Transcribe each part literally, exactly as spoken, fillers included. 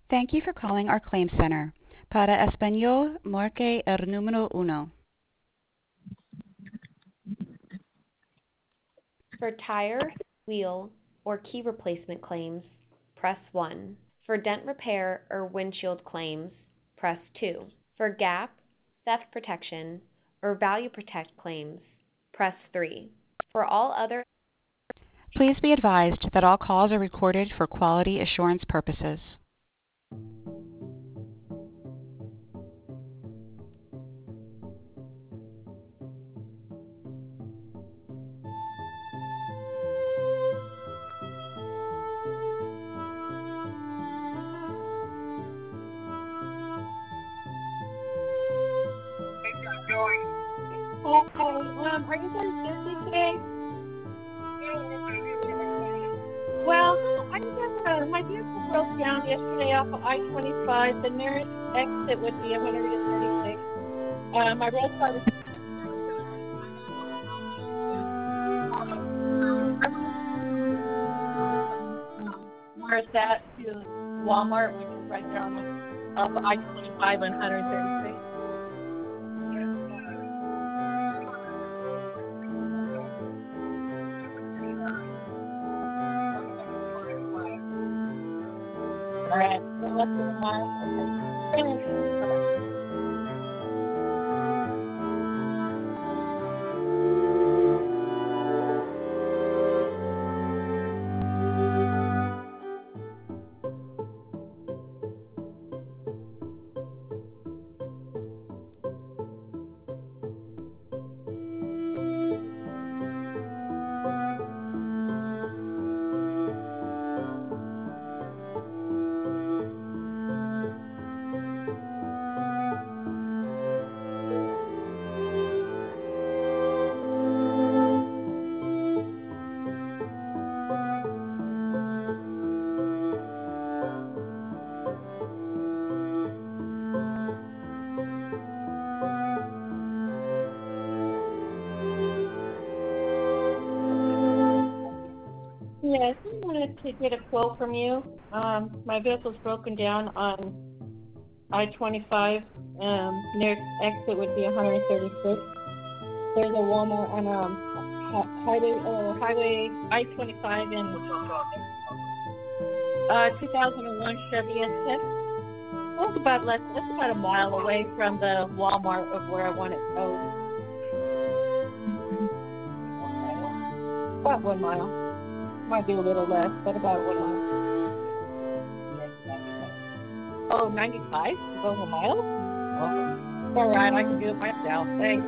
Thank you for calling our claim center. Para español, marque el número uno. For tire, wheel, or key replacement claims, press one. For dent repair or windshield claims, press two. For GAP, theft protection, or value protect claims, press three. For all other Please be advised that all calls are recorded for quality assurance purposes. Hi, um, are you guys busy today? Well, I just, uh, my vehicle broke down yesterday off of I twenty-five. The nearest exit would be one thirty-six. Uh, my roadside is where it's at to Walmart, which is right there on the off of I twenty-five and one thirty-six. All right, so less than a mile. Okay. Yes, I wanted to get a quote from you. Um, my vehicle's broken down on I twenty-five. Um, nearest exit would be one thirty-six. There's a Walmart on um highway uh, highway I twenty-five in uh two thousand one Chevy S ten. That's about less. That's about a mile away from the Walmart of where I want it towed. About one mile. Might be a little less, but about one mile. Oh, ninety-five? Is over a mile? Oh, all right. I can do it myself. Thanks.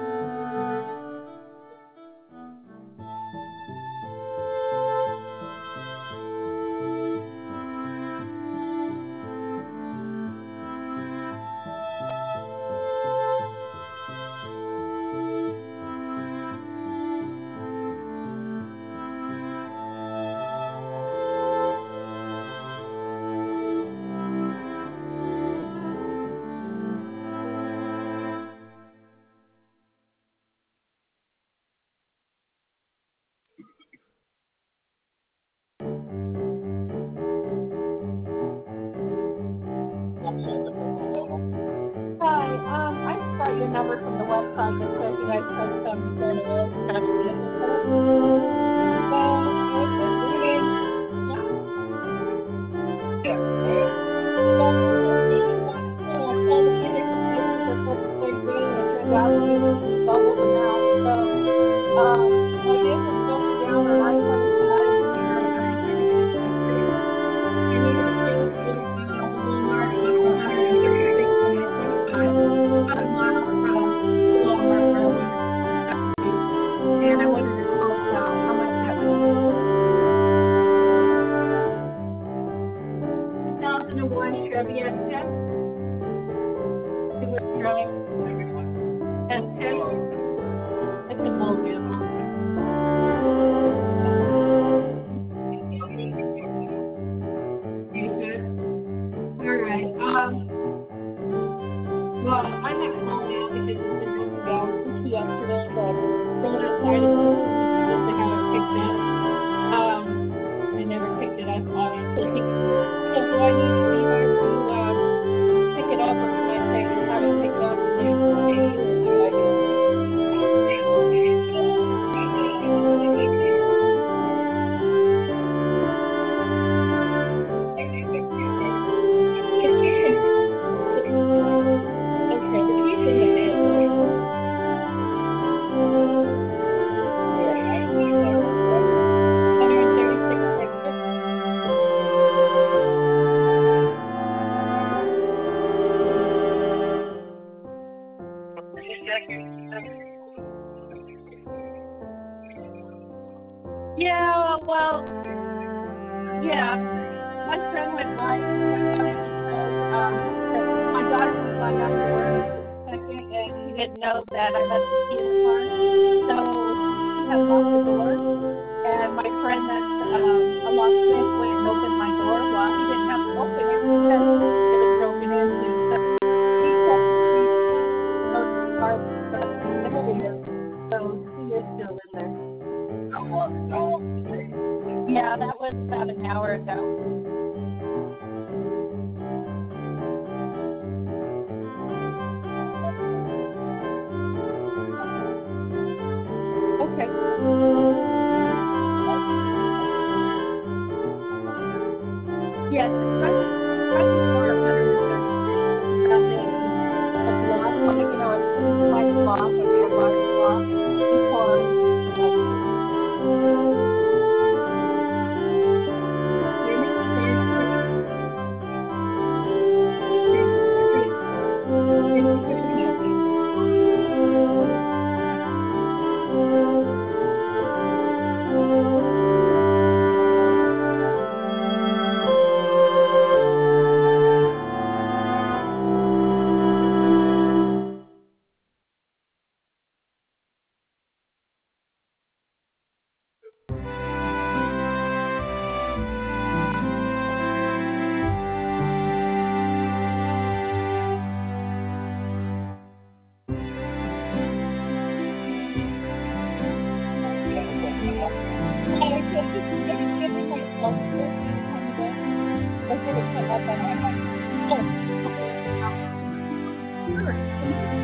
Hi, um, I just got your number from the website that says you guys have some sort of kind of vehicle stuff. So I was just reading. Well, I was reading that uh, all the vehicle prices are such a big deal, and it turns out to be double the amount. So, um, my vehicle's broken down on I twenty-five and one thirty-six. I need a quote for uh, the Walmart off of one thirty-six on I twenty-five, about a mile from the Walmart where I want it to. And I wanted to quote uh, how much that would be. two thousand one Chevy S ten, two-wheel drive, S ten. It's an old vehicle. You good? All right. Um. Well, I'm at home now because it's been broken down since yesterday, but someone outside is supposed to have it picked up. Um, I never picked it up, obviously. So do I need for you guys to uh, didn't know that I left the key in the car. So he had locked the door, and my friend that um, a locksmith went and opened my door. Well, he didn't have to open it because it was broken into. So he kept the key in the car, but so he is still in there. Yeah, that was about an hour ago. Okay. Yes, the front, front door one hundred percent. Um, the, the block, when, you know, it's my block, a real large block, before, like, hear me? Can you hear me? Can, can, can you hear me, Nancy? I said, did you get give me my phone number for you to call me back? Or did it come up on my, oh, okay. Sure.